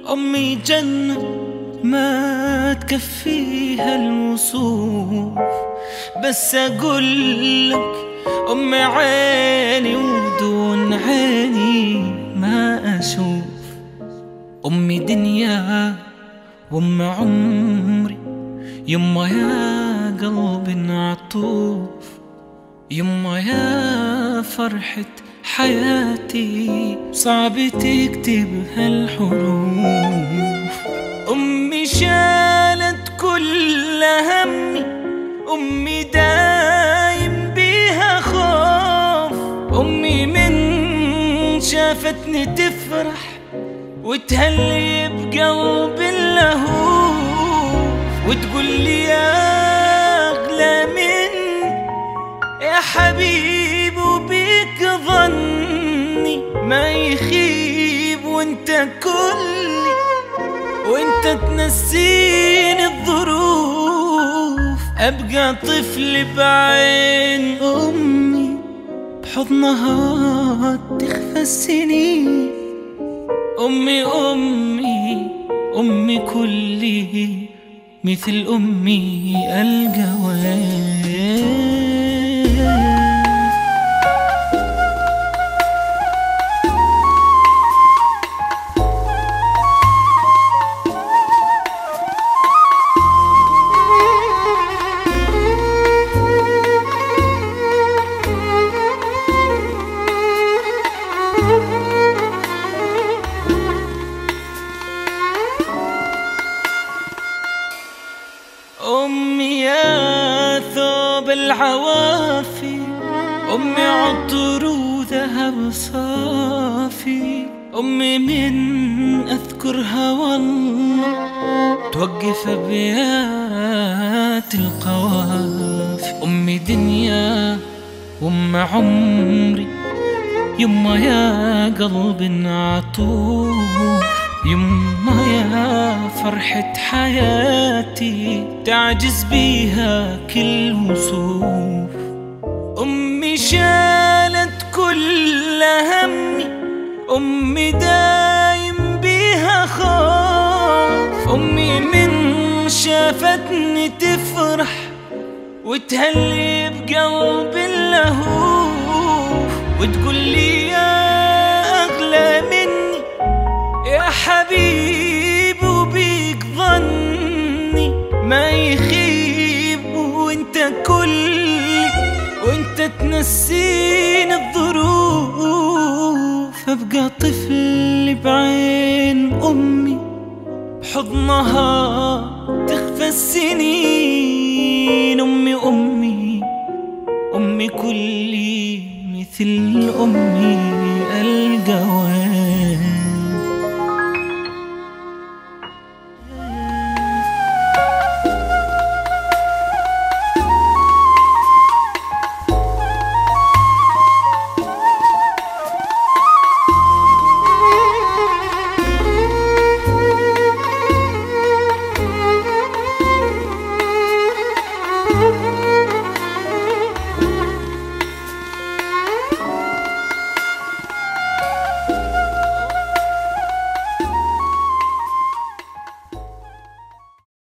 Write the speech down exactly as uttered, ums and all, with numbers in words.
أمي جنة ما تكفيها الوصوف، بس أقولك أمي عيني ودون عيني ما أشوف. أمي دنيا وأم عمري، يما يا قلب عطوف، يما يا فرحة حياتي صعب تكتب هالحروف. أمي شالت كل همي، أمي دايم بيها خوف. أمي من شافتني تفرح وتهلي بقلب اللهوف، وتقول لي يا أغلى مني يا حبيب وبيك ظني ما يخيب، وانت كلي وانت تنسيني الظروف. أبقى طفل بعين أمي بحضنها تخفى السنين. أمي أمي أمي كلي مثل أمي ألقى وين. أمي يا ثوب العوافي، أمي عطر وذهب صافي. أمي من أذكرها والله توقف أبيات القوافي. أمي دنيا وأم عمري، يما يا قلب عطوف، يما يا فرحة حياتي تعجز بيها كل وصوف. أمي شالت كل همي، أمي دايم بيها خوف. أمي من شافتني تفرح وتهلي بقلب اللهوف، وتقول لي يا أغلى مني يا حبيب وبيك ظني ما يخيب، وانت كلي وانت تنسيني الظروف. أبقى طفل بعين أمي بحضنها تخفى السنين. أمي أمي أمي كلي مثل أمي